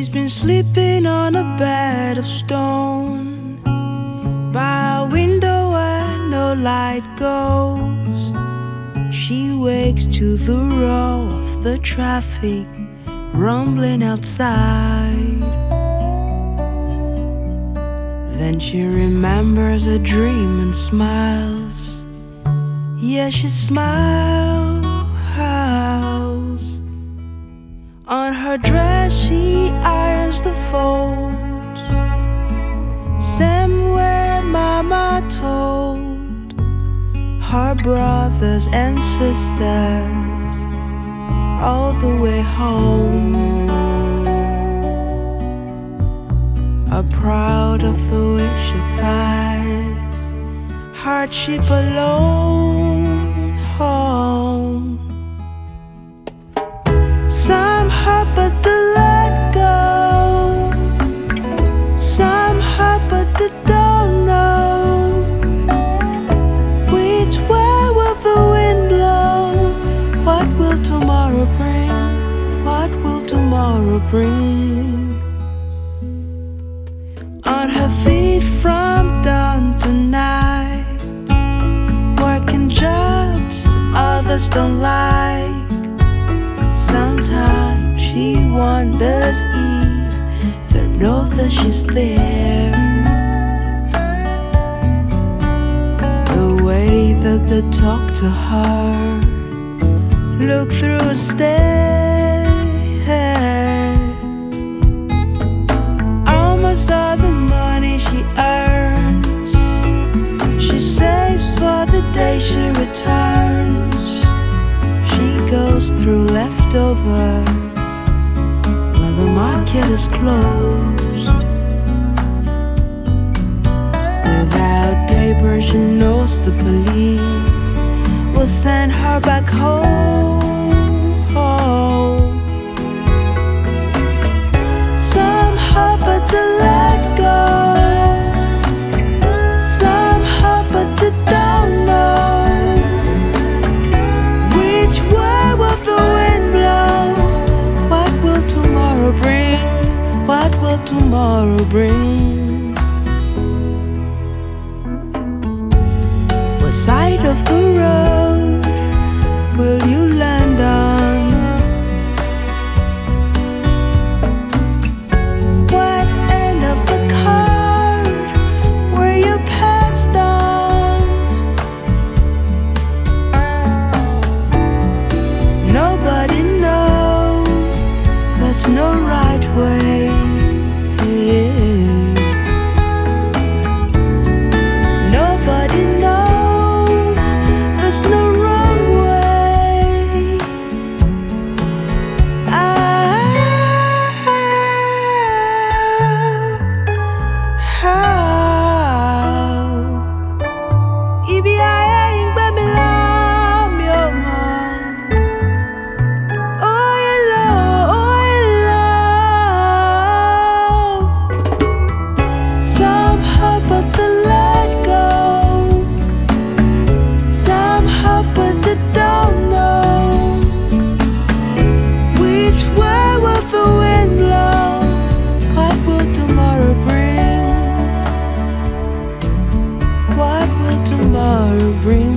been sleeping on a bed of stone by a window where no light goes. She wakes to the roar of the traffic rumbling outside. Then she remembers a dream and smiles. Yeah, she smiles. On her dress she irons the folds, same way Mama told her brothers and sisters all the way home. Are proud of the way she fights hardship alone home. Some hurt but they let go, some hurt but they don't know which way will the wind blow. What will tomorrow bring? What will tomorrow bring? On her feet from dawn to night, working jobs others don't like. Sometimes she wonders if they know that she's there. The way that they talk to her, look through a stare, almost all the money she earns she saves for the day she returns. She goes through leftovers when the market is closed. Without paper she knows the police will send her back home. Some hurt but they let go, some hurt but they don't know which way will the wind blow. What will tomorrow bring? What will tomorrow bring? What side of the road will you land on? What end of the card were you passed on? Nobody knows, there's no right way. Nobody knows, there's no wrong way. Ibi ayé ń gbé mi lọ, mi ò mọ̀. Some hurt but they let go, some hurt but they don't know which way will the wind blow. What will tomorrow bring? What will tomorrow bring?